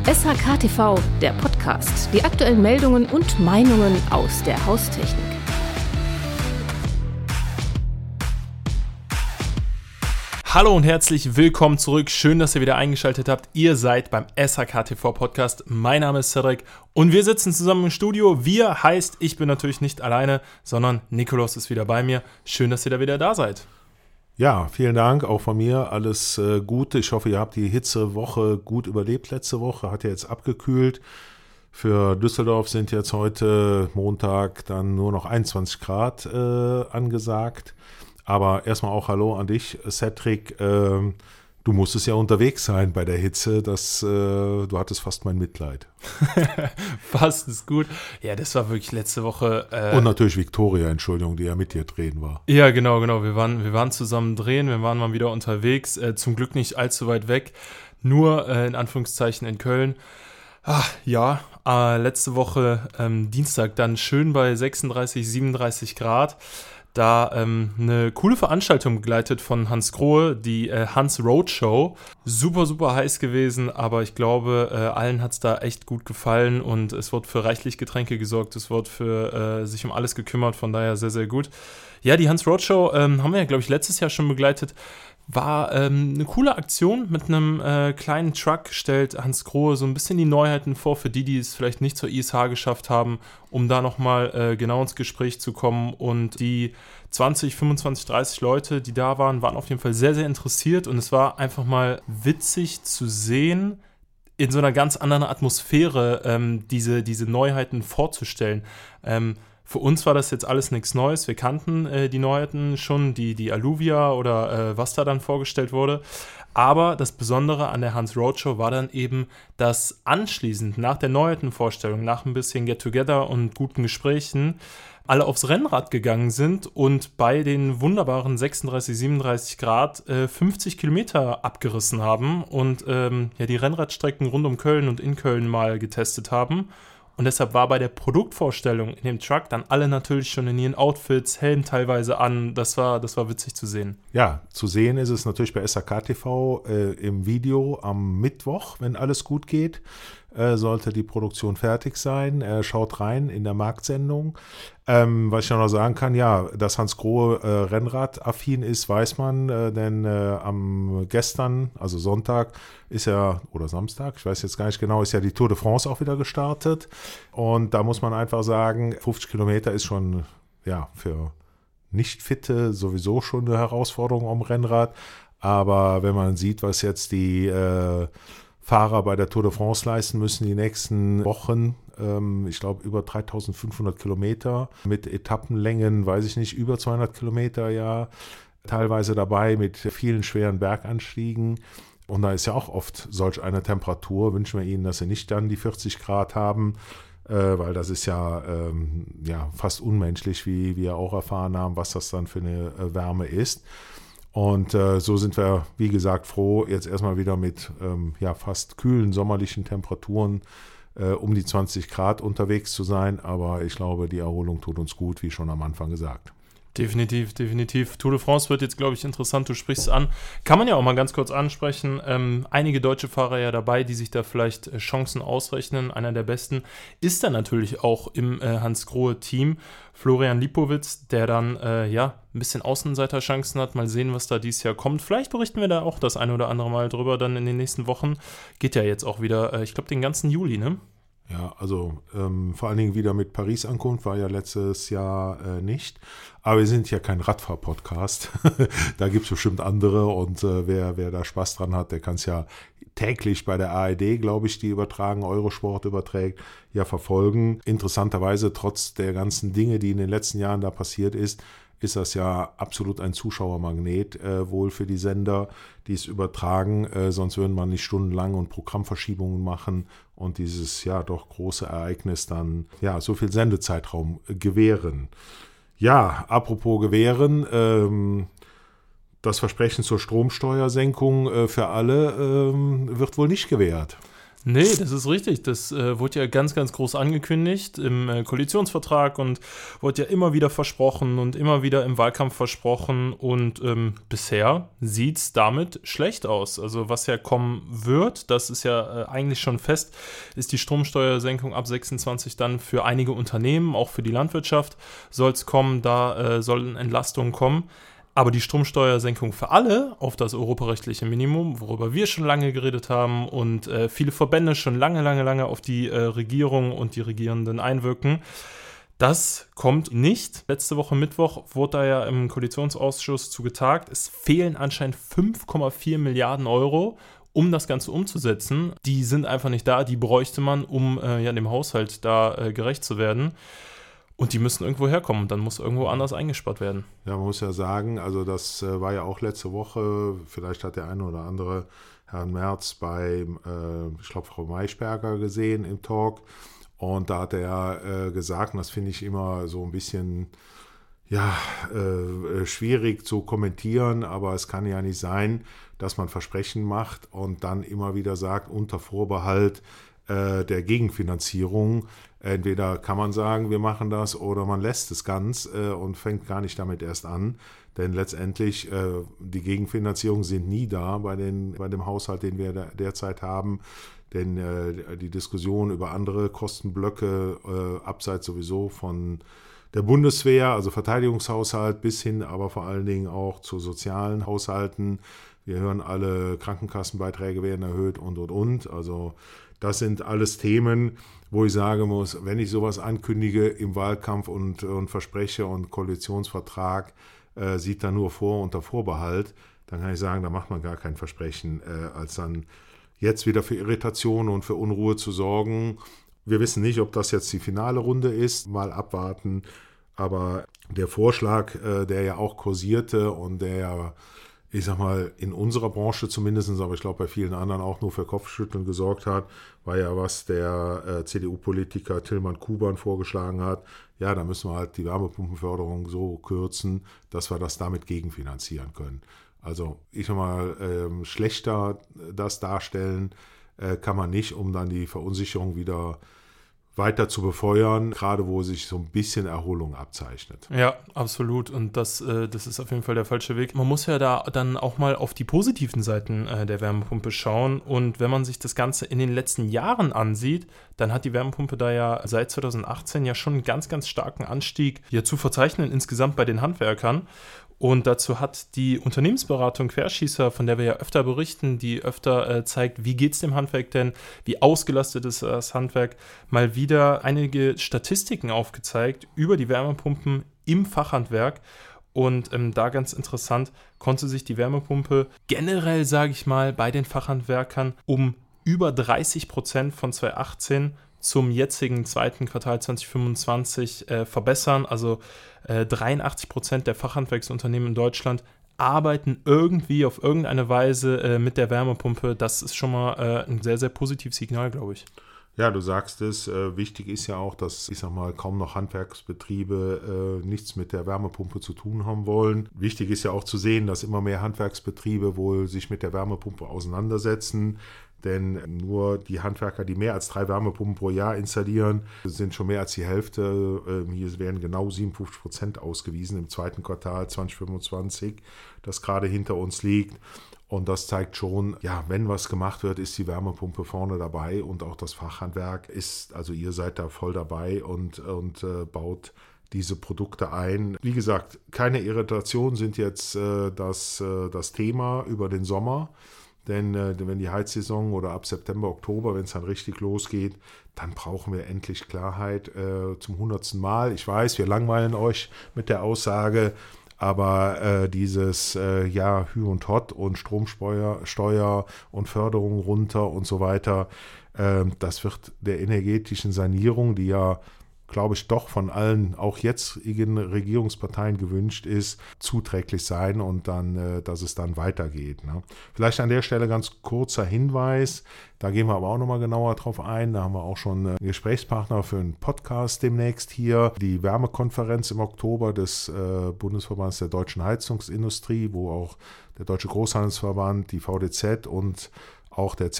SHK TV, der Podcast. Die aktuellen Meldungen und Meinungen aus der Haustechnik. Hallo und herzlich willkommen zurück. Schön, dass ihr wieder eingeschaltet habt. Ihr seid beim SHK TV Podcast. Mein Name ist Cedric und wir sitzen zusammen im Studio. Wir heißt, ich bin natürlich nicht alleine, sondern Nikolaus ist wieder bei mir. Schön, dass ihr da wieder da seid. Ja, vielen Dank, auch von mir. Alles Gute. Ich hoffe, ihr habt die Hitzewoche gut überlebt letzte Woche. Hat ja jetzt abgekühlt. Für Düsseldorf sind jetzt heute Montag dann nur noch 21 Grad angesagt. Aber erstmal auch Hallo an dich, Cedric. Du musstest ja unterwegs sein bei der Hitze. Du hattest fast mein Mitleid. Fast ist gut. Ja, das war wirklich letzte Woche. Und natürlich Victoria, Entschuldigung, die ja mit dir drehen war. Ja, genau. Wir waren zusammen drehen. Wir waren mal wieder unterwegs. Zum Glück nicht allzu weit weg. Nur in Anführungszeichen in Köln. Letzte Woche Dienstag dann schön bei 36, 37 Grad. Da eine coole Veranstaltung begleitet von Hans Grohe, die Hans Roadshow. Super, super heiß gewesen, aber ich glaube, allen hat es da echt gut gefallen und es wird für reichlich Getränke gesorgt, es wird für sich um alles gekümmert, von daher sehr, sehr gut. Ja, die Hans Roadshow haben wir ja, glaube ich, letztes Jahr schon begleitet. War eine coole Aktion. Mit einem kleinen Truck stellt Hans Grohe so ein bisschen die Neuheiten vor, für die es vielleicht nicht zur ISH geschafft haben, um da nochmal genau ins Gespräch zu kommen. Und die 20, 25, 30 Leute, die da waren auf jeden Fall sehr, sehr interessiert. Und es war einfach mal witzig zu sehen, in so einer ganz anderen Atmosphäre diese Neuheiten vorzustellen. Für uns war das jetzt alles nichts Neues. Wir kannten die Neuheiten schon, die Alluvia oder was da dann vorgestellt wurde. Aber das Besondere an der Hans Roadshow war dann eben, dass anschließend nach der Neuheitenvorstellung, nach ein bisschen Get-Together und guten Gesprächen, alle aufs Rennrad gegangen sind und bei den wunderbaren 36, 37 Grad 50 Kilometer abgerissen haben und die Rennradstrecken rund um Köln und in Köln mal getestet haben. Und deshalb war bei der Produktvorstellung in dem Truck dann alle natürlich schon in ihren Outfits, Helm teilweise an. Das war witzig zu sehen. Ja, zu sehen ist es natürlich bei SHK TV im Video am Mittwoch, wenn alles gut geht. Sollte die Produktion fertig sein. Schaut rein in der Marktsendung. Was ich noch sagen kann, ja, dass Hans Grohe Rennrad-affin ist, weiß man, denn gestern, also Sonntag, ist ja, oder Samstag, ich weiß jetzt gar nicht genau, ist ja die Tour de France auch wieder gestartet. Und da muss man einfach sagen, 50 Kilometer ist schon, ja, für Nicht-Fitte sowieso schon eine Herausforderung am Rennrad. Aber wenn man sieht, was jetzt die Fahrer bei der Tour de France leisten müssen die nächsten Wochen, ich glaube über 3500 Kilometer mit Etappenlängen, weiß ich nicht, über 200 Kilometer, ja, teilweise dabei mit vielen schweren Berganstiegen. Und da ist ja auch oft solch eine Temperatur, wünschen wir ihnen, dass sie nicht dann die 40 Grad haben, weil das ist ja fast unmenschlich, wie wir auch erfahren haben, was das dann für eine Wärme ist. Und so sind wir, wie gesagt, froh, jetzt erstmal wieder mit fast kühlen sommerlichen Temperaturen um die 20 Grad unterwegs zu sein. Aber ich glaube, die Erholung tut uns gut, wie schon am Anfang gesagt. Definitiv. Tour de France wird jetzt, glaube ich, interessant. Du sprichst es an. Kann man ja auch mal ganz kurz ansprechen. Einige deutsche Fahrer ja dabei, die sich da vielleicht Chancen ausrechnen. Einer der besten ist dann natürlich auch im Hans-Grohe-Team Florian Lipowitz, der dann ein bisschen Außenseiterchancen hat. Mal sehen, was da dieses Jahr kommt. Vielleicht berichten wir da auch das eine oder andere Mal drüber dann in den nächsten Wochen. Geht ja jetzt auch wieder, ich glaube, den ganzen Juli, ne? Ja, also vor allen Dingen wieder mit Paris-Ankunft, war ja letztes Jahr nicht. Aber wir sind ja kein Radfahr-Podcast. Da gibt es bestimmt andere und wer da Spaß dran hat, der kann es ja täglich bei der ARD, glaube ich, die übertragen, Eurosport überträgt, ja verfolgen. Interessanterweise, trotz der ganzen Dinge, die in den letzten Jahren da passiert ist das ja absolut ein Zuschauermagnet, wohl für die Sender, die es übertragen. Sonst würden man nicht stundenlang und Programmverschiebungen machen und dieses ja doch große Ereignis dann so viel Sendezeitraum gewähren. Ja, apropos gewähren, das Versprechen zur Stromsteuersenkung für alle wird wohl nicht gewährt. Nee, das ist richtig. Das wurde ja ganz, ganz groß angekündigt im Koalitionsvertrag und wurde ja immer wieder versprochen und immer wieder im Wahlkampf versprochen. Und bisher sieht es damit schlecht aus. Also was ja kommen wird, das ist ja eigentlich schon fest, ist die Stromsteuersenkung ab 26 dann für einige Unternehmen, auch für die Landwirtschaft soll es kommen. Da sollen Entlastungen kommen. Aber die Stromsteuersenkung für alle auf das europarechtliche Minimum, worüber wir schon lange geredet haben und viele Verbände schon lange auf die Regierung und die Regierenden einwirken, das kommt nicht. Letzte Woche Mittwoch wurde da ja im Koalitionsausschuss zu getagt. Es fehlen anscheinend 5,4 Milliarden Euro, um das Ganze umzusetzen. Die sind einfach nicht da, die bräuchte man, um dem Haushalt da gerecht zu werden. Und die müssen irgendwo herkommen, dann muss irgendwo anders eingespart werden. Ja, man muss ja sagen, also das war ja auch letzte Woche, vielleicht hat der eine oder andere Herrn Merz bei, ich glaube, Frau Maischberger gesehen im Talk. Und da hat er gesagt, und das finde ich immer so ein bisschen schwierig zu kommentieren, aber es kann ja nicht sein, dass man Versprechen macht und dann immer wieder sagt, unter Vorbehalt der Gegenfinanzierung. Entweder kann man sagen, wir machen das, oder man lässt es ganz und fängt gar nicht damit erst an. Denn letztendlich, die Gegenfinanzierungen sind nie da bei dem Haushalt, den wir derzeit haben. Denn die Diskussion über andere Kostenblöcke, abseits sowieso von der Bundeswehr, also Verteidigungshaushalt, bis hin aber vor allen Dingen auch zu sozialen Haushalten. Wir hören alle, Krankenkassenbeiträge werden erhöht und. Also das sind alles Themen, wo ich sagen muss, wenn ich sowas ankündige im Wahlkampf und verspreche und Koalitionsvertrag sieht da nur vor unter Vorbehalt, dann kann ich sagen, da macht man gar kein Versprechen, als dann jetzt wieder für Irritation und für Unruhe zu sorgen. Wir wissen nicht, ob das jetzt die finale Runde ist, mal abwarten, aber der Vorschlag, der ja auch kursierte und der ja, ich sag mal, in unserer Branche zumindest, aber ich glaube bei vielen anderen auch nur für Kopfschütteln gesorgt hat, war ja, was der CDU-Politiker Tillmann Kuban vorgeschlagen hat. Ja, da müssen wir halt die Wärmepumpenförderung so kürzen, dass wir das damit gegenfinanzieren können. Also ich sag mal, schlechter das darstellen kann man nicht, um dann die Verunsicherung wieder weiter zu befeuern, gerade wo sich so ein bisschen Erholung abzeichnet. Ja, absolut. Und das ist auf jeden Fall der falsche Weg. Man muss ja da dann auch mal auf die positiven Seiten der Wärmepumpe schauen. Und wenn man sich das Ganze in den letzten Jahren ansieht, dann hat die Wärmepumpe da ja seit 2018 ja schon einen ganz, ganz starken Anstieg hier zu verzeichnen, insgesamt bei den Handwerkern. Und dazu hat die Unternehmensberatung Querschießer, von der wir ja öfter berichten, die öfter zeigt, wie geht es dem Handwerk denn, wie ausgelastet ist das Handwerk, mal wieder einige Statistiken aufgezeigt über die Wärmepumpen im Fachhandwerk. Und da ganz interessant, konnte sich die Wärmepumpe generell, sage ich mal, bei den Fachhandwerkern um über 30% von 2018 zum jetzigen zweiten Quartal 2025 verbessern. Also 83% der Fachhandwerksunternehmen in Deutschland arbeiten irgendwie auf irgendeine Weise mit der Wärmepumpe. Das ist schon mal ein sehr, sehr positives Signal, glaube ich. Ja, du sagst es, wichtig ist ja auch, dass, ich sag mal, kaum noch Handwerksbetriebe nichts mit der Wärmepumpe zu tun haben wollen. Wichtig ist ja auch zu sehen, dass immer mehr Handwerksbetriebe wohl sich mit der Wärmepumpe auseinandersetzen. Denn nur die Handwerker, die mehr als 3 Wärmepumpen pro Jahr installieren, sind schon mehr als die Hälfte. Hier werden genau 57% ausgewiesen im zweiten Quartal 2025, das gerade hinter uns liegt. Und das zeigt schon, ja, wenn was gemacht wird, ist die Wärmepumpe vorne dabei und auch das Fachhandwerk ist, also ihr seid da voll dabei und baut diese Produkte ein. Wie gesagt, keine Irritationen sind jetzt das Thema über den Sommer. Denn wenn die Heizsaison oder ab September, Oktober, wenn es dann richtig losgeht, dann brauchen wir endlich Klarheit zum 100. Mal. Ich weiß, wir langweilen euch mit der Aussage, aber dieses Hü und Hott und Stromsteuer und Förderung runter und so weiter, das wird der energetischen Sanierung, die ja, glaube ich, doch von allen, auch jetzigen Regierungsparteien gewünscht ist, zuträglich sein und dann, dass es dann weitergeht. Ne? Vielleicht an der Stelle ganz kurzer Hinweis, da gehen wir aber auch nochmal genauer drauf ein, da haben wir auch schon einen Gesprächspartner für einen Podcast demnächst hier, die Wärmekonferenz im Oktober des Bundesverbands der deutschen Heizungsindustrie, wo auch der Deutsche Großhandelsverband, die VDZ und auch der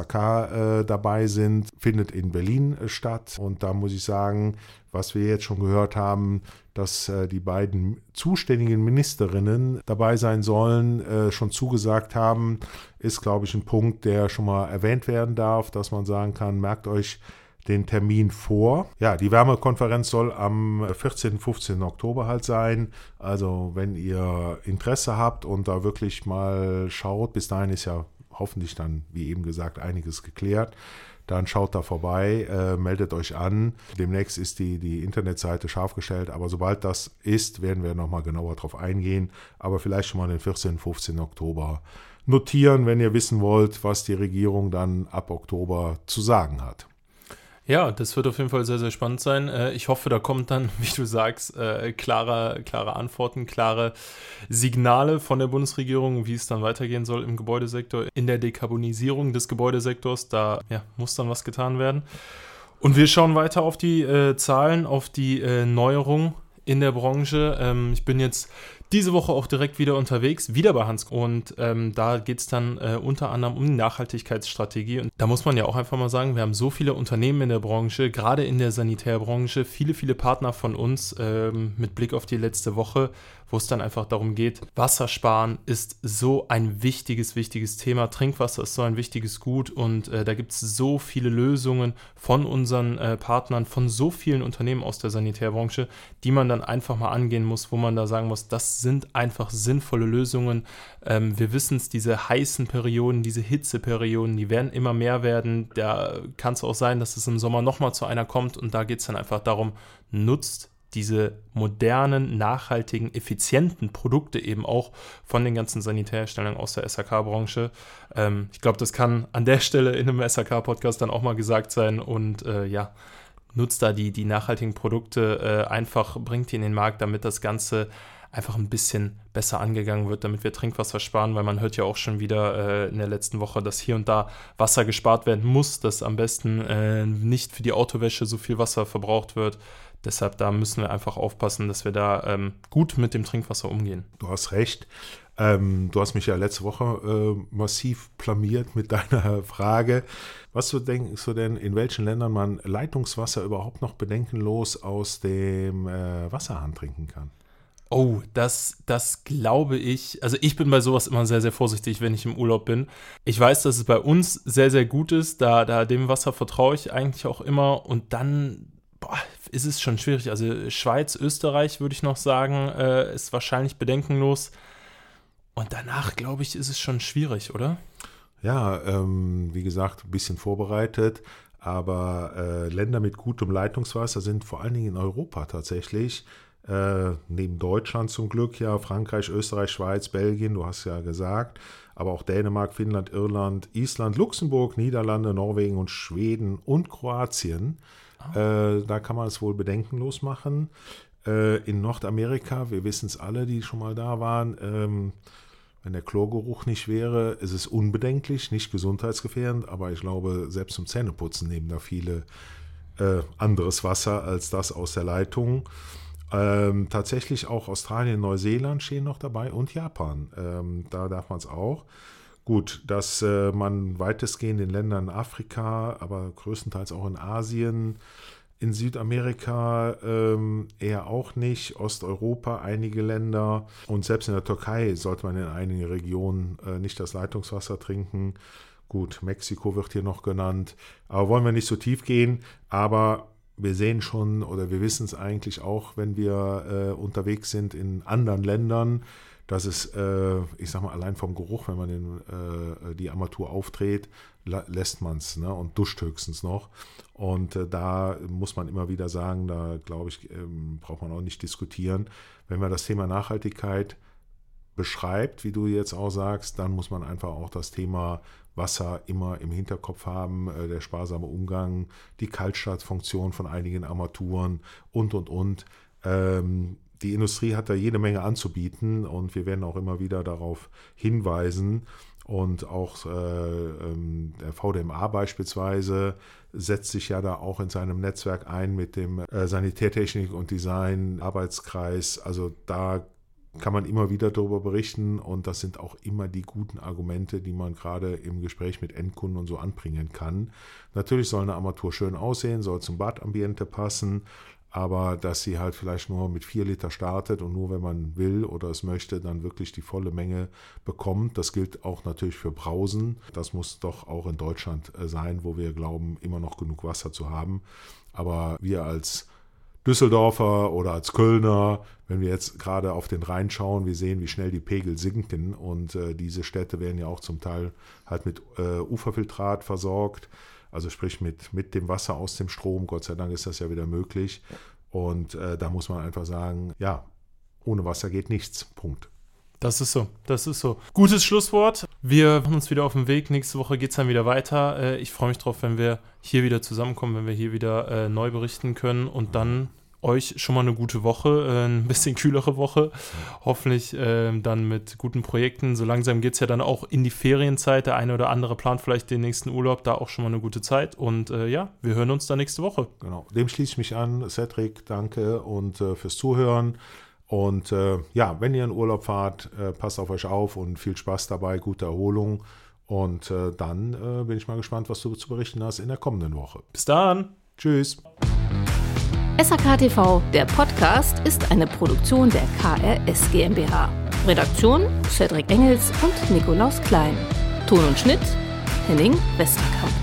ZVSAK dabei sind, findet in Berlin statt. Und da muss ich sagen, was wir jetzt schon gehört haben, dass die beiden zuständigen Ministerinnen dabei sein sollen, schon zugesagt haben, ist, glaube ich, ein Punkt, der schon mal erwähnt werden darf, dass man sagen kann, merkt euch den Termin vor. Ja, die Wärmekonferenz soll am 14. 15. Oktober halt sein. Also wenn ihr Interesse habt und da wirklich mal schaut, bis dahin ist ja hoffentlich dann, wie eben gesagt, einiges geklärt, dann schaut da vorbei, meldet euch an. Demnächst ist die Internetseite scharf gestellt, aber sobald das ist, werden wir nochmal genauer drauf eingehen. Aber vielleicht schon mal den 14. 15. Oktober notieren, wenn ihr wissen wollt, was die Regierung dann ab Oktober zu sagen hat. Ja, das wird auf jeden Fall sehr, sehr spannend sein. Ich hoffe, da kommt dann, wie du sagst, klare Antworten, klare Signale von der Bundesregierung, wie es dann weitergehen soll im Gebäudesektor, in der Dekarbonisierung des Gebäudesektors. Da muss dann was getan werden. Und wir schauen weiter auf die Zahlen, auf die Neuerungen in der Branche. Ich bin jetzt diese Woche auch direkt wieder unterwegs, wieder bei Hans. Und da geht es dann unter anderem um die Nachhaltigkeitsstrategie. Und da muss man ja auch einfach mal sagen, wir haben so viele Unternehmen in der Branche, gerade in der Sanitärbranche, viele, viele Partner von uns mit Blick auf die letzte Woche, wo es dann einfach darum geht, Wassersparen ist so ein wichtiges Thema. Trinkwasser ist so ein wichtiges Gut und da gibt es so viele Lösungen von unseren Partnern, von so vielen Unternehmen aus der Sanitärbranche, die man dann einfach mal angehen muss, wo man da sagen muss, das sind einfach sinnvolle Lösungen. Wir wissen es, diese heißen Perioden, diese Hitzeperioden, die werden immer mehr werden. Da kann es auch sein, dass es im Sommer nochmal zu einer kommt und da geht es dann einfach darum, nutzt diese modernen, nachhaltigen, effizienten Produkte eben auch von den ganzen Sanitärherstellern aus der SHK-Branche. Ich glaube, das kann an der Stelle in einem SHK-Podcast dann auch mal gesagt sein und nutzt da die nachhaltigen Produkte einfach, bringt die in den Markt, damit das Ganze einfach ein bisschen besser angegangen wird, damit wir Trinkwasser sparen, weil man hört ja auch schon wieder in der letzten Woche, dass hier und da Wasser gespart werden muss, dass am besten nicht für die Autowäsche so viel Wasser verbraucht wird. Deshalb, da müssen wir einfach aufpassen, dass wir da gut mit dem Trinkwasser umgehen. Du hast recht. Du hast mich ja letzte Woche massiv blamiert mit deiner Frage. Was denkst du denn, in welchen Ländern man Leitungswasser überhaupt noch bedenkenlos aus dem Wasserhahn trinken kann? Oh, das glaube ich. Also ich bin bei sowas immer sehr, sehr vorsichtig, wenn ich im Urlaub bin. Ich weiß, dass es bei uns sehr, sehr gut ist. Da dem Wasser vertraue ich eigentlich auch immer. Und dann ist es schon schwierig. Also Schweiz, Österreich würde ich noch sagen, ist wahrscheinlich bedenkenlos. Und danach, glaube ich, ist es schon schwierig, oder? Ja, wie gesagt, ein bisschen vorbereitet. Aber Länder mit gutem Leitungswasser sind vor allen Dingen in Europa tatsächlich. Neben Deutschland zum Glück, ja, Frankreich, Österreich, Schweiz, Belgien, du hast ja gesagt, aber auch Dänemark, Finnland, Irland, Island, Luxemburg, Niederlande, Norwegen und Schweden und Kroatien. Da kann man es wohl bedenkenlos machen. In Nordamerika, wir wissen es alle, die schon mal da waren, wenn der Chlorgeruch nicht wäre, ist es unbedenklich, nicht gesundheitsgefährdend, aber ich glaube, selbst zum Zähneputzen nehmen da viele anderes Wasser als das aus der Leitung. Tatsächlich auch Australien, Neuseeland stehen noch dabei und Japan. Da darf man es auch. Gut, dass man weitestgehend in Ländern in Afrika, aber größtenteils auch in Asien, in Südamerika eher auch nicht, Osteuropa einige Länder und selbst in der Türkei sollte man in einigen Regionen nicht das Leitungswasser trinken. Gut, Mexiko wird hier noch genannt, aber wollen wir nicht so tief gehen, aber wir sehen schon oder wir wissen es eigentlich auch, wenn wir unterwegs sind in anderen Ländern, dass es, ich sag mal, allein vom Geruch, wenn man die Armatur aufdreht, lässt man es, ne, und duscht höchstens noch. Und da muss man immer wieder sagen, da glaube ich, braucht man auch nicht diskutieren. Wenn man das Thema Nachhaltigkeit beschreibt, wie du jetzt auch sagst, dann muss man einfach auch das Thema Wasser immer im Hinterkopf haben, der sparsame Umgang, die Kaltstartfunktion von einigen Armaturen und. Die Industrie hat da jede Menge anzubieten und wir werden auch immer wieder darauf hinweisen. Und auch der VDMA beispielsweise setzt sich ja da auch in seinem Netzwerk ein mit dem Sanitärtechnik und Design Arbeitskreis. Also da kann man immer wieder darüber berichten und das sind auch immer die guten Argumente, die man gerade im Gespräch mit Endkunden und so anbringen kann. Natürlich soll eine Armatur schön aussehen, soll zum Badambiente passen, aber dass sie halt vielleicht nur mit 4 Liter startet und nur wenn man will oder es möchte, dann wirklich die volle Menge bekommt. Das gilt auch natürlich für Brausen. Das muss doch auch in Deutschland sein, wo wir glauben, immer noch genug Wasser zu haben. Aber wir als Düsseldorfer oder als Kölner, wenn wir jetzt gerade auf den Rhein schauen, wir sehen, wie schnell die Pegel sinken und diese Städte werden ja auch zum Teil halt mit Uferfiltrat versorgt. Also sprich mit dem Wasser aus dem Strom, Gott sei Dank ist das ja wieder möglich. Und da muss man einfach sagen, ja, ohne Wasser geht nichts. Punkt. Das ist so. Gutes Schlusswort. Wir machen uns wieder auf den Weg. Nächste Woche geht es dann wieder weiter. Ich freue mich drauf, wenn wir hier wieder zusammenkommen, wenn wir hier wieder neu berichten können und dann euch schon mal eine gute Woche, ein bisschen kühlere Woche, hoffentlich dann mit guten Projekten. So langsam geht es ja dann auch in die Ferienzeit. Der eine oder andere plant vielleicht den nächsten Urlaub, da auch schon mal eine gute Zeit. Und wir hören uns dann nächste Woche. Genau, dem schließe ich mich an. Cedric, danke und fürs Zuhören. Und wenn ihr in Urlaub fahrt, passt auf euch auf und viel Spaß dabei, gute Erholung. Und dann bin ich mal gespannt, was du zu berichten hast in der kommenden Woche. Bis dann. Tschüss. SAK TV, der Podcast, ist eine Produktion der KRS GmbH. Redaktion Cedric Engels und Nikolaus Klein. Ton und Schnitt Henning Westerkamp.